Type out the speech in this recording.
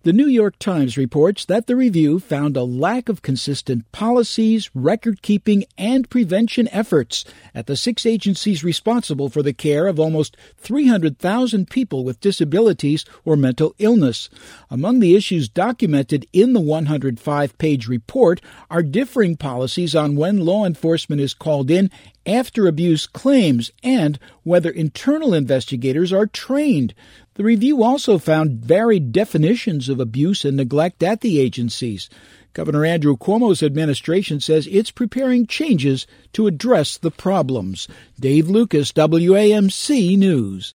The New York Times reports that the review found a lack of consistent policies, record-keeping, and prevention efforts at the 6 agencies responsible for the care of almost 300,000 people with disabilities or mental illness. Among the issues documented in the 105-page report are differing policies on when law enforcement is called in after abuse claims and whether internal investigators are trained. The review also found varied definitions of abuse and neglect at the agencies. Governor Andrew Cuomo's administration says it's preparing changes to address the problems. Dave Lucas, WAMC News.